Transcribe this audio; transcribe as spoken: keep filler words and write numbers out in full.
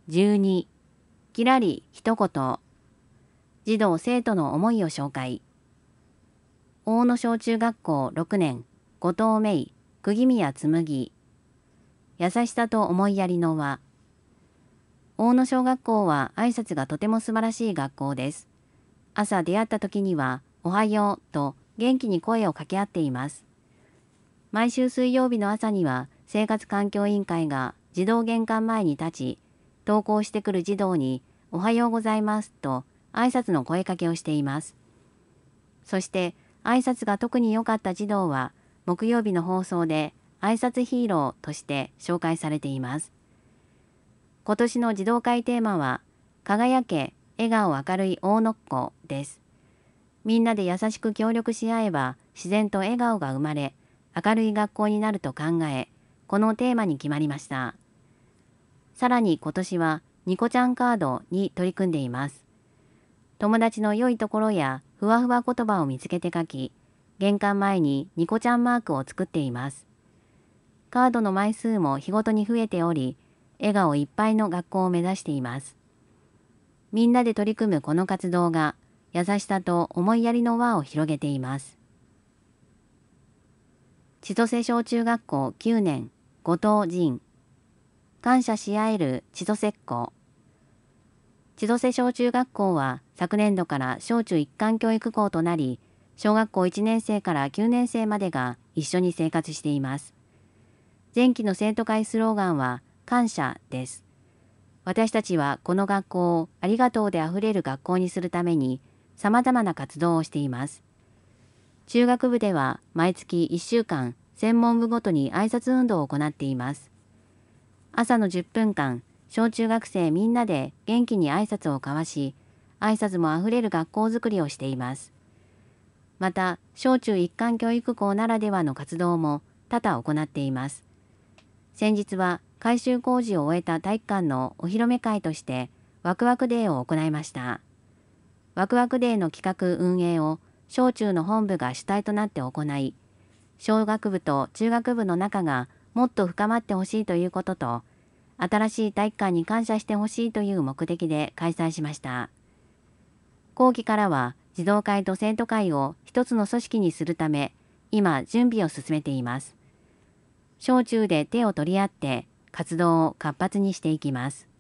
じゅうに、きらり一言。児童生徒の思いを紹介。大野小中学校ろくねん、後藤芽衣、釘宮紬。優しさと思いやりの輪。大野小学校は挨拶がとても素晴らしい学校です。朝出会った時には、おはようと元気に声を掛け合っています。毎週水曜日の朝には、生活環境委員会が児童玄関前に立ち、登校してくる児童に、おはようございますと挨拶の声かけをしています。そして、挨拶が特に良かった児童は、木曜日の放送で挨拶ヒーローとして紹介されています。今年の児童会テーマは、輝け、笑顔明るい大野っ子です。みんなで優しく協力し合えば、自然と笑顔が生まれ、明るい学校になると考え、このテーマに決まりました。さらに今年は、ニコちゃんカードに取り組んでいます。友達の良いところやふわふわ言葉を見つけて書き、玄関前にニコちゃんマークを作っています。カードの枚数も日ごとに増えており、笑顔いっぱいの学校を目指しています。みんなで取り組むこの活動が、優しさと思いやりの輪を広げています。千歳小中学校きゅうねん、後藤仁。感謝し合える千歳っ子。千歳小中学校は昨年度から小中一貫教育校となり、小学校いちねん生からきゅうねん生までが一緒に生活しています。前期の生徒会スローガンは感謝です。私たちはこの学校をありがとうであふれる学校にするために様々な活動をしています。中学部では毎月いっしゅうかん専門部ごとに挨拶運動を行っています。朝のじゅっぷんかん、小中学生みんなで元気に挨拶を交わし、挨拶もあふれる学校づくりをしています。また、小中一貫教育校ならではの活動も多々行っています。先日は改修工事を終えた体育館のお披露目会としてワクワクデーを行いました。ワクワクデーの企画運営を小中の本部が主体となって行い、小学部と中学部の仲がもっと深まってほしいということと、新しい体育館に感謝してほしいという目的で開催しました。後期からは児童会と生徒会を一つの組織にするため、今準備を進めています。小中で手を取り合って活動を活発にしていきます。